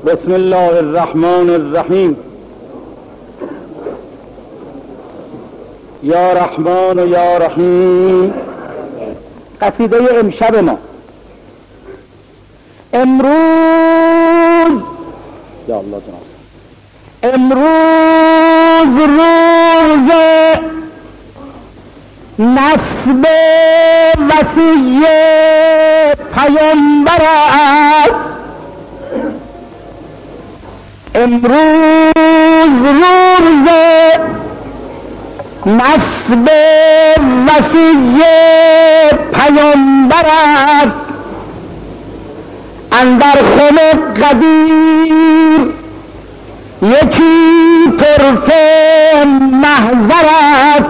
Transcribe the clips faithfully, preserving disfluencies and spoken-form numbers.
بسم الله الرحمن الرحیم. یا رحمان و یا رحیم. قصیده امشب ما. امروز یا الله جناب امروز روز نسب وصی پیامبر است. امروز روز نسب وصی پیامبر است. اندر خم قدیر یکی طرفه محضر است.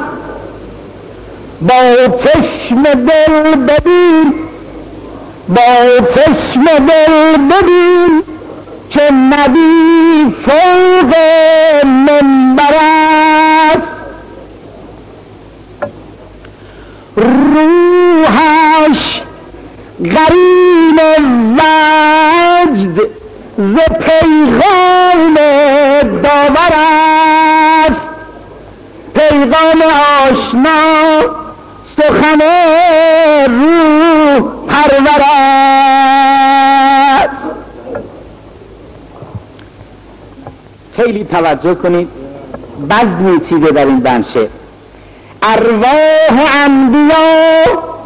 با چشم دل ببین، با چشم دل ببین که نبی فوق منبر است. روحش قرین وجد ز پیغام داور است. پیغام آشنا سخن روح پرور است. خیلی توجه کنید، بزمی چیده در این بنشه. ارواح انبیا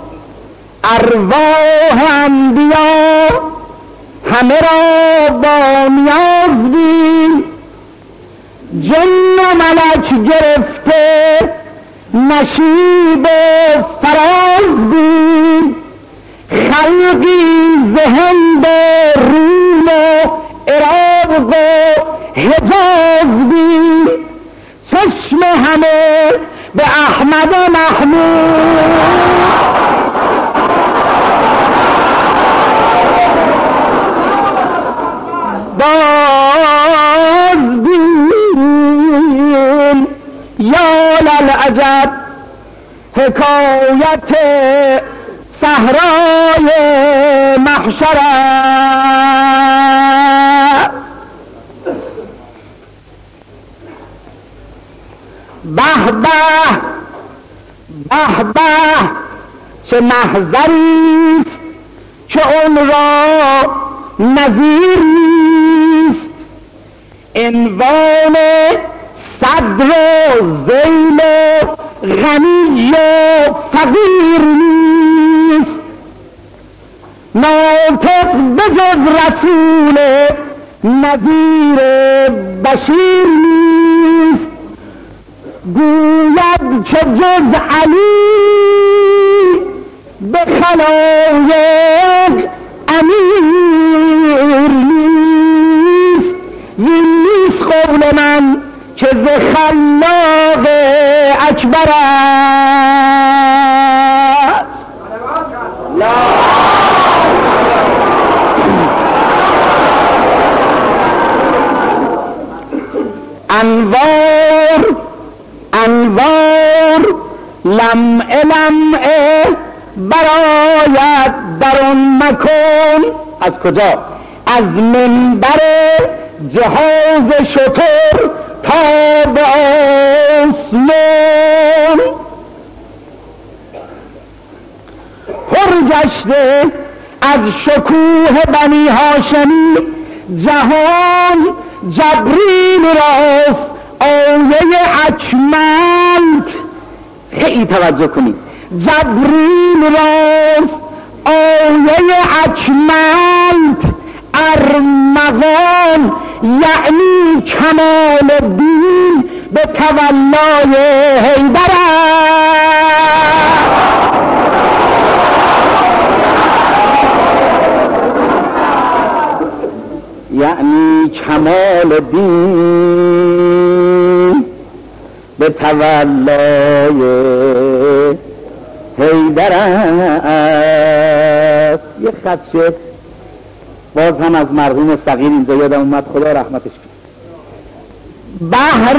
ارواح انبیا همه را با نیاز بین. جن و ملک گرفته نشیب فراز بین. خلقی ذهن به روم و عراق و حجاز بین. چشم همه به احمد محمود باز بین. یا للعجب حکایت صحرای محشر است. به به به به چه محضریست که اون را نظیر نیست. عنوان صدر و ذیل و غنی و فقیر نیست. ناطق بجز رسول نذیر بشیر نیست. گوید که جز علی به خلایق امیر نیست. این نیست قول من که ز خلاق اکبر است. انوار انوار لمعه لمعه برآید در آن مکان. از کجا؟ از منبر جهاز شتر تا به آسمان. پر گشته از شکوه بنی هاشمی جهان. جبریل راست آیه اکملت. خیلی توجه کنید. جبریل راست آیه اکملت. ارمغان یعنی کمال دین به تولای حیدر یعنی کمال دین به تولای حیدر است. یه خدشه باز هم از مرحوم صغیر اینجا یادم اومد، خدا رحمتش کنه. بحر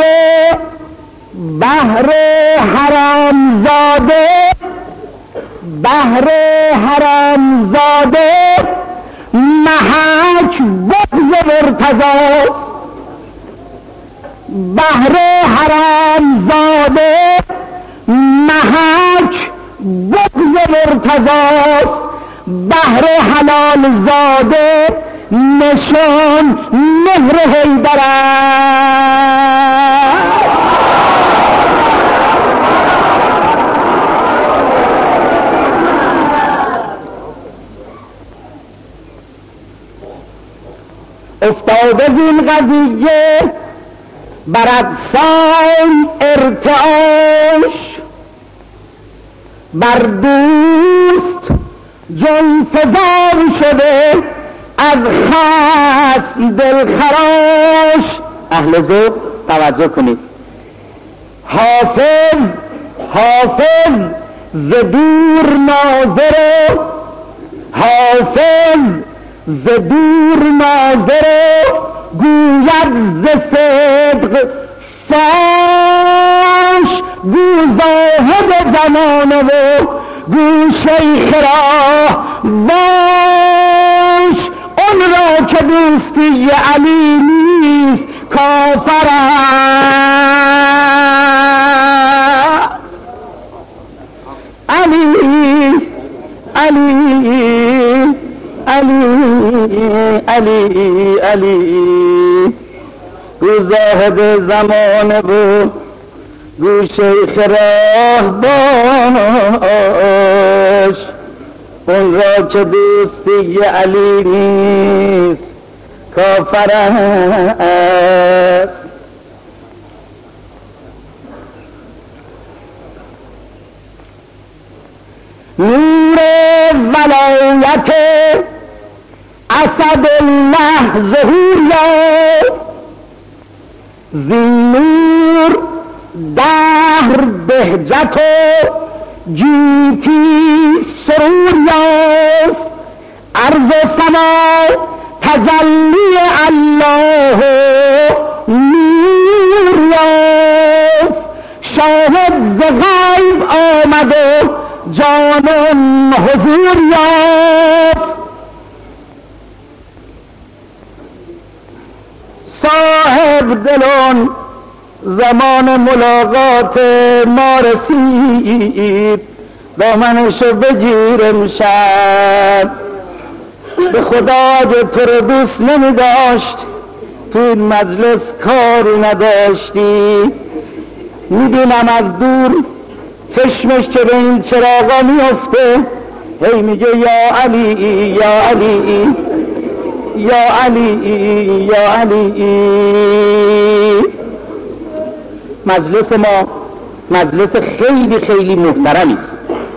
بحر حرامزاده بحر حرامزاده محک بغض مرتضاست، بهر حرام زاده محک بغض مرتضاست، بهر حلال زاده نشان مهر حیدر است. افتاده زین قضیه بر اجسام ارتعاش، بر دوست جان فزار شده از خصم دلخراش. اهل ذوق توجه کنید. حافظ حافظ ز دور ناظر، حافظ ز دور ناظر گوید ز صدق فاش، گو زاهد زمانه و گو شیخ راه باش. اون را که دوستی علی نیست کافر است. علی علی علی علی علی گو زاهد زمانه بود گو شیخ راه باش. اون را که دوستی علی نیست کافر است. نور ولایت اسدالله ظهور یافت، زین نور دهر بهجت و گیتی سرور یافت. ارض و سما تجلی الله نور یافت. شاهد ز غیب آمد و جانم حضور یافت. صاحب دلان زمان ملاقات ما رسید، دامنشو بگیر امشب. به خدا که تو رو دوست نمی داشت تو این مجلس کاری نداشتی. میبینم از دور چشمش که به این چراغا میفته، هی میگه یا علی یا علی یا علی یا علی. مجلس ما مجلس خیلی خیلی محترمی است.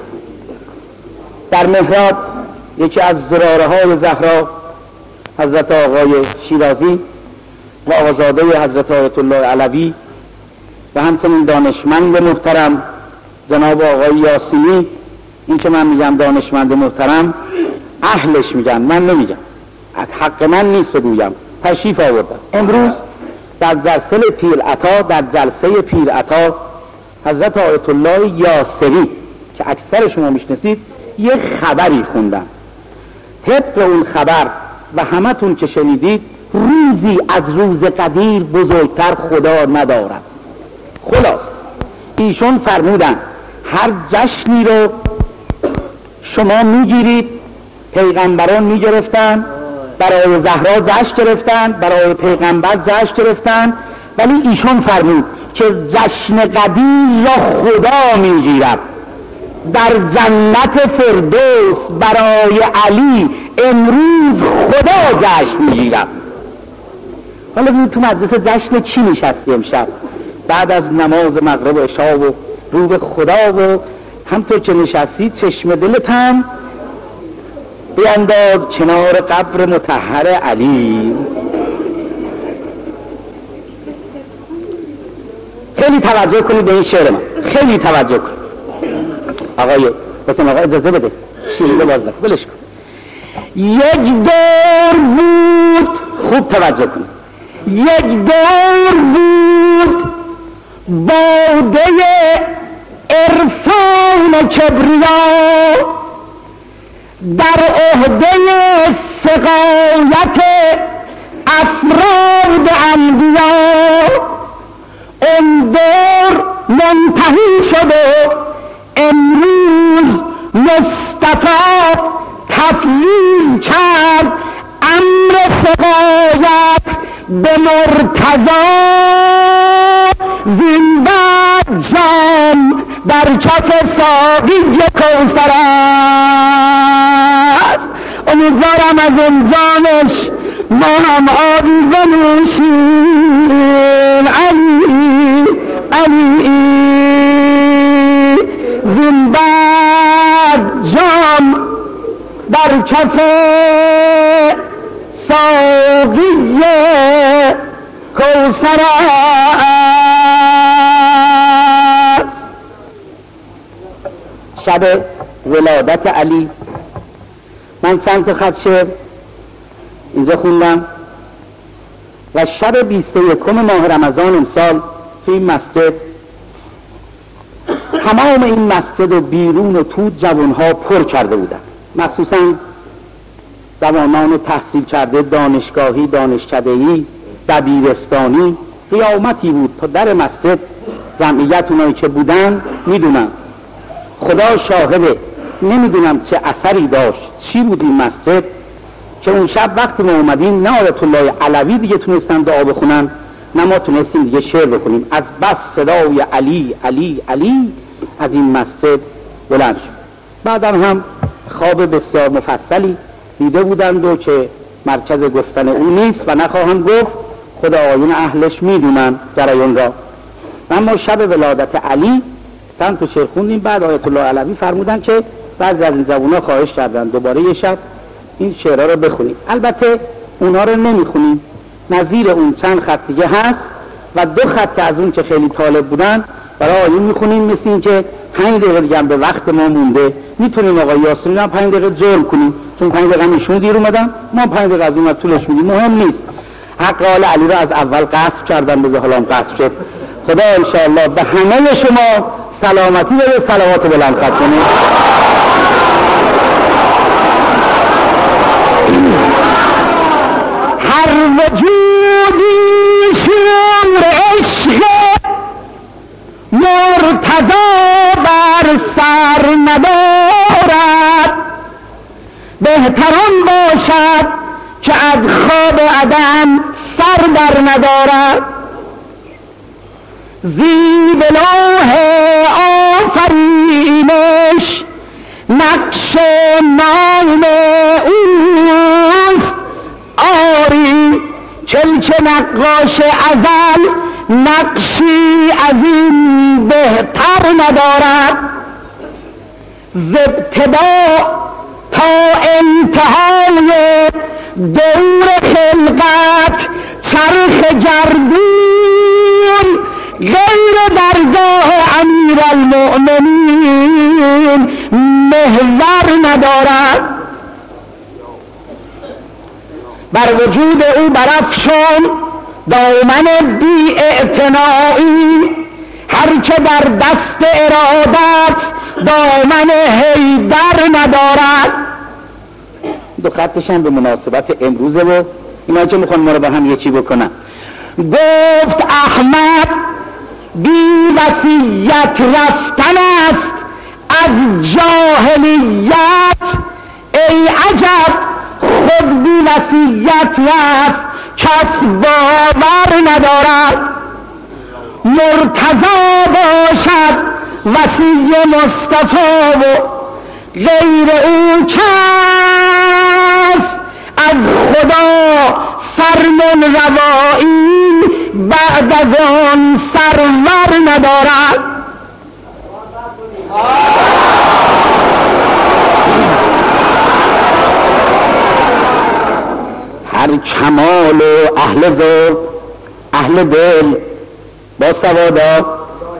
در محراب یکی از زراره های زهرا حضرت آقای شیرازی و آقازاده حضرت آیت الله علوی و همچنین دانشمند محترم جناب آقای یاسینی، این که من میگم دانشمند محترم اهلش میگن، من نمیگم، حق من نیست بگویم، تشریف آوردن. امروز در جلسه پیر عطا در جلسه پیر عطا حضرت آیت الله یاسری که اکثر شما میشناسید یه خبری خوندن. طبق اون خبر و همتون که شنیدید روزی از روز قدیر بزرگتر خدا ندارد. خلاص ایشون فرمودن هر جشنی رو شما میگیرید، پیغمبران میگرفتن، برای زهرا جشن گرفتن، برای پیغمبر جشن گرفتن، ولی ایشون فرمود که جشن قدیر را خدا میگیرد. در جنت فردوس برای علی امروز خدا جشن میگیرد. حالا ببین تو مجلس جشن چی نشستی امشب؟ بعد از نماز مغرب و عشا و رو به خدا و همطور که نشستی چشم دلت هم بینداز کنار قبر مطهر علی. خیلی توجه کنید به این شعر من، خیلی توجه کنید. آقای بسیم آقای اجازه بده شیرده باز نکن، بلش کن. یک دور بود، خوب توجه کنید، یک دور بود باده عرفان کبریا، در عهده سقایت افراد انبیا اون دور منتهی شده. امروز مصطفی تفلیل کرد امر سقایت به مرتضی. زین بعد جام در کف ساقی کوثر است. امیدوارم از اون جامش ما هم آبی بنوشیم. علی علی زین بعد جام در کف ساقی کوثر است. شب ولادت علی من چند تا خط شعر اینجا خوندم و شب بیست و یکم ماه رمضان امسال تو این مسجد تمام این مسجد و بیرون و تو جوانها پر کرده بودن، مخصوصا جوانان تحصیل کرده دانشگاهی، دانشکده‌ای، دبیرستانی. قیامتی بود تا در مسجد. جمعیت اونایی که بودن میدونم، خدا شاهده، نمیدونم چه اثری داشت، چی بود این مسجد که اون شب وقتی ما اومدیم نه آیت الله علوی دیگه تونستن دعا بخونن نه ما تونستیم دیگه شعر بخونیم. از بس صدای علی علی علی از این مسجد بلند شد. بعدم هم خواب بسیار مفصلی دیده بودند و که مرکز گفتن او نیست و نخواهم گفت، خدا آیون اهلش میدونن جریان را. اما شب ولادت علی چند تا شعر خوندیم. بعد آیت الله علوی فرمودن که بعضی از این جوونا خواهش کردن دوباره یه شب این شعرها رو بخونیم. البته اونها رو نمیخونیم، نظیر اون چند خط دیگه هست و دو خط از اون که خیلی طالب بودن برای آیون میخونیم. مثل این که پنج دقیقه دیگه به وقت ما مونده، میتونیم آقای یاسین هم پنج دقیقه جرم کنیم، چون پنج دقیقه ایشون دیر اومدن، ما پنج دقیقه از اون طولش میدیم، مهم نیست. حق آل علی رو از اول قصد کردن، به حالام قصد شد. خدا انشاءالله به همه شما سلامتی بده. صلوات بلند خط کنید. هر وجودی شمر عشق مرتضی بر سر ندارد. بهتران باشد که از خواب عدم سر در ندارد. زیب لوح آفرینش نقش نام اوست. آری چلچه نقاش ازل نقشی از این بهتر ندارد. ز ابتدا تا انتهای دور خلقت چرخ گردون غیر درگاه امیر المؤمنین محور ندارد. بر وجود او برافشان دامن بی اعتنایی، هر که در دست ارادت دامن حیدر ندارد. دو خطش هم به مناسبت امروزه و اینا که میخوان ما رو با هم یکی بکنن. گفت احمد بی وصیت رفتن است از جاهلیت. ای عجب خود بی وصیت رفت کس باور ندارد. مرتضی باشد وصی مصطفی و غیر او کس از خدا فرمان روایی بعد از آن سرور ندارد. هر کمال و اهل ذوق اهل دل با سوادا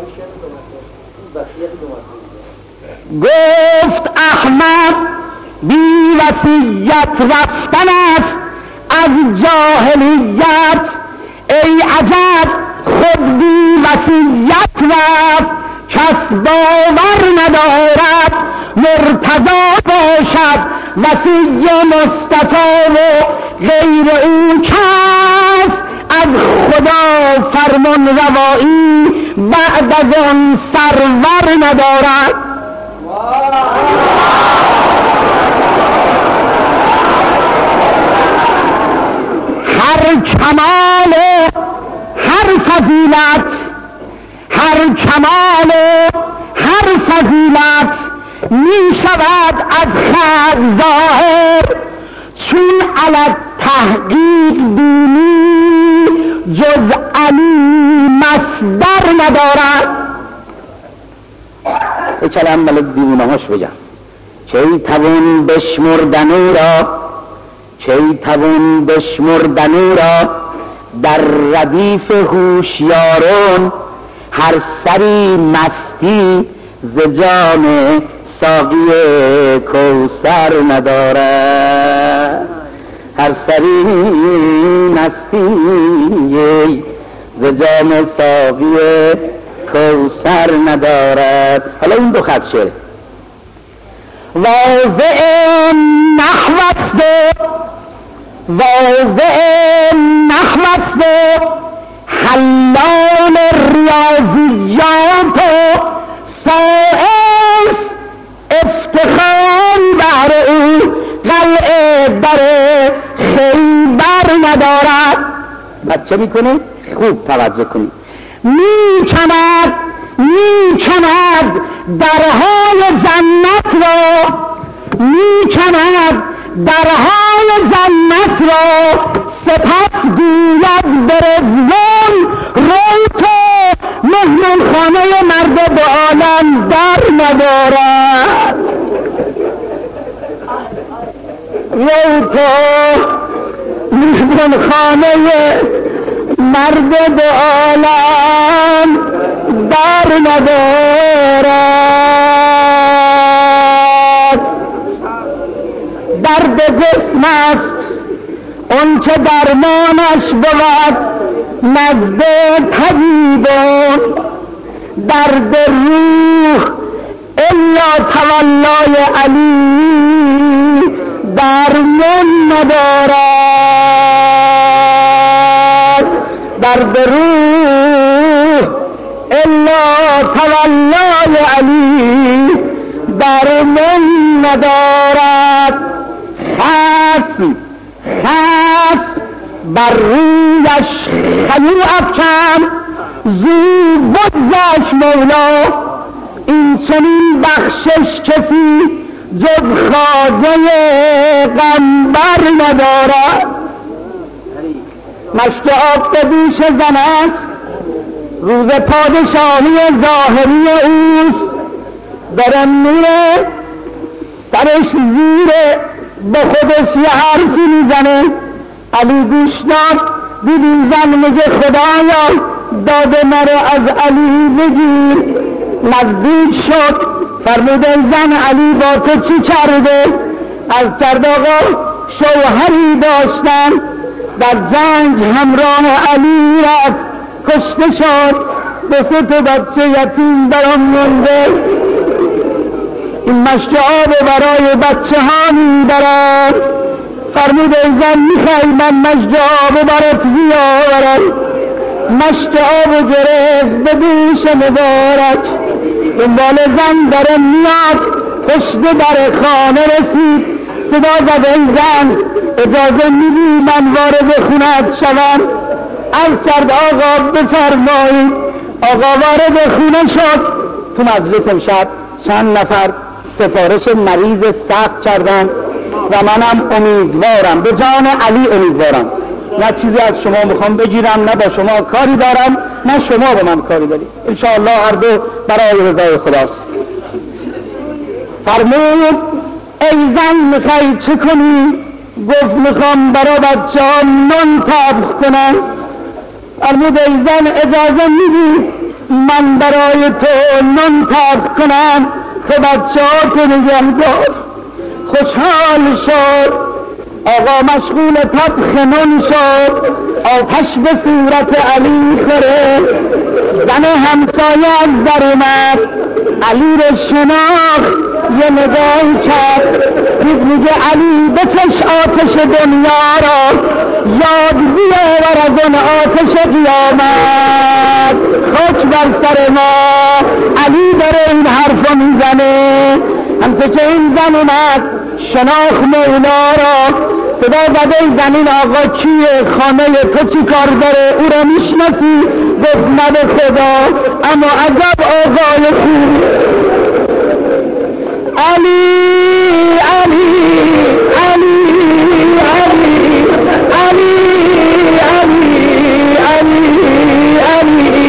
گفت احمد بی وصیت رفتن است از جاهلیت. ای عجب خود بی وصیت رفت کس باور ندارد. مرتضی باشد وصی مصطفی و غیر او کس از خدا فرمان روایی بعد از آن سرور ندارد. هر کمال هر فضیلت هر کمال هر فضیلت می شود از خلق ظاهر، چون علی تحقیق بینی جز علی مصدر ندارد. به کلم ملک دیوانه هاش بگم چه توان بشمردنو را چه توان بشمردنو را در ردیف هوشیاران، هر سری مستی ز جام ساقی کوثر ندارد. هر سری مستی ز جام ساقی کوثر ندارد. حالا این دو خط شعر واضع نحوست واضع نحوست حلال ریاضیات سائس افتخار بر او قلعه در خیبر ندارد. بچه میکنه خوب توجه کنید. میکند میکند درهای جنت را میکند درهای جنت را سپس گوید به رضوان رو تو مهمون خانه مرد به عالم در ندارد. رو تو مهمون خانه مرد به عالم در ندارد. درد جسم است اون که درمانش بود نزد طبیبان، درد روح الا تولای علی درمان ندارد. درد روح الا تولای علی درمان ندارد. خصم خصم بر رویش خیو افکن زو بگذشت مولا، این چنین بخشش کسی جز خواجه غنبر ندارد. مشک آفتابیش زن است روز پادشاهی ظاهری اوست، داره میره سرش زیره به خودش یه حرفی میزنه. علی گوش داد دیدی زن میگه خدایا داده مرا از علی بگیر. نزدیک شد فرموده زن علی با تو چی کرده؟ از کرد آقا شوهری داشتن در جنگ همراه علی رفت کشته شد، به سه تا بچه یتیم برام مونده، این مشک آب برای بچه ها میبرم. فرموده زن میخوای من مشک آب برات بیاورم. مشک آب گرفت به دوش مبارک، دنبال زن داره میاد، پشت در خانه رسید، صدا زد ای زن اجازه میدی من وارد خونت شوم؟ عرض کرد آقا بفرمایید. آقا وارد خونه شد. تو مجلس امشب چند نفر سفارش مریض سخت کردن و منم امیدوارم، به جان علی امیدوارم، نه چیزی از شما میخوام بگیرم نه با شما کاری دارم نه شما با من کاری دارید، انشاءالله هر دو برای رضای خداست. فرمود ای زن میخوای چه کنی؟ گفت میخوام برای بچه ها نان طبخ کنم. فرمود ای زن اجازه میدی من برای تو نان طبخ کنم که بچه ها تو نگه دار؟ خوشحال شد. آقا مشغول طبخ نان شد، آتش به صورت علی خوره. زن همسایه از در اومد، علی رو شناخت یه نگاهی کرد دید میگه علی بکش آتش دنیا را یاد بیاور از اون آتش قیامت. خاک بر سر ما علی داره این حرفو میزنه. همچه که این زن اومد شناخت مولا را صدا زده زمین آقا کیه خانه تو چی کار داره او را میشناسی؟ گفت نه به خدا اما عجب آقای خوب. علی علی علی علی علی علی علی علی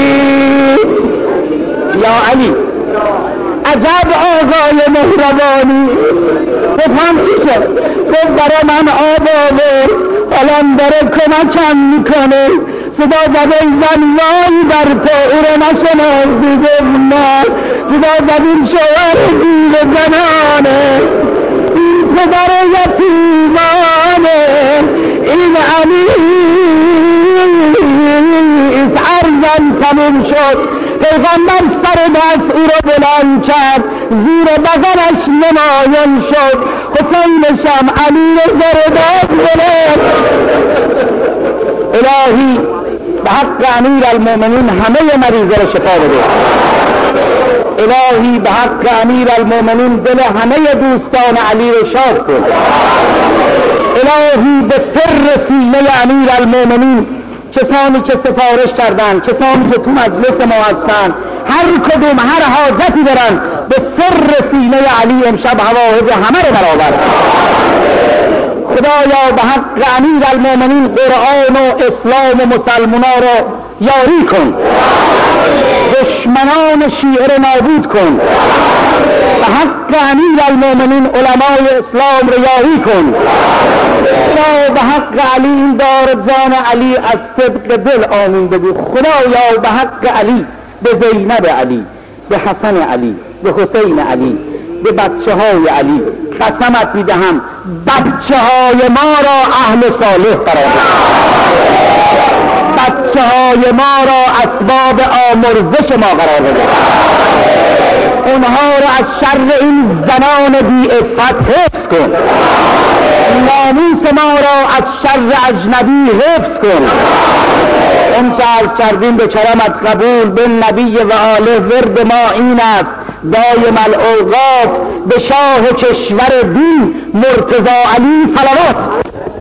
یا علی عجب آقای مهربانی. بفهم چی شد؟ گفت برای من آب آورد الان داره کمکم میکنه. صدا زده زن وای بر تو او رو نشناسی؟ گفت نه. صدا زده این شوهر زیر زنانه این پدر یتیمانه این علی ارزن تموم شد. پیغمبر سر دست او را بلند کرد زیر بغلش نمایان شد. حسینشم علی را زرداد بلند. الهی به حق امیر المؤمنین همه مریضه را شفا بده. الهی به حق امیر المؤمنین دل همه دوستان علی را شاد کن. الهی به سر سینه امیر المؤمنین کسانی که سفارش کردن کسانی که تو مجلس ما هستن هر کدوم هر حاجتی دارن به سر سینه علی امشب حوائج همه رو برآور. خدایا به حق امیر المؤمنین قرآن و اسلام و مسلمانا را یاری کن. دشمنان شیعه را نابود کن. به حق امیر المؤمنین علمای اسلام را یاری کن. خدا به حق علی این دار جان علی از صدق دل آمین بگو. خدایا به حق علی به زینب علی به حسن علی به حسین علی به بچه های علی قسمت میدهم بچه های ما را اهل صالح قرار بده. بچه های ما را اسباب آمرزش ما قرار بده. اونها را از شر این زنان بی عفت حفظ کن. ناموس ما را از شر اجنبی حفظ کن. اون چه عرض کردیم به کرمت قبول به نبی و آله. ورد ما این است دایم الاوقات به شاه کشور دین مرتضی علی صلوات.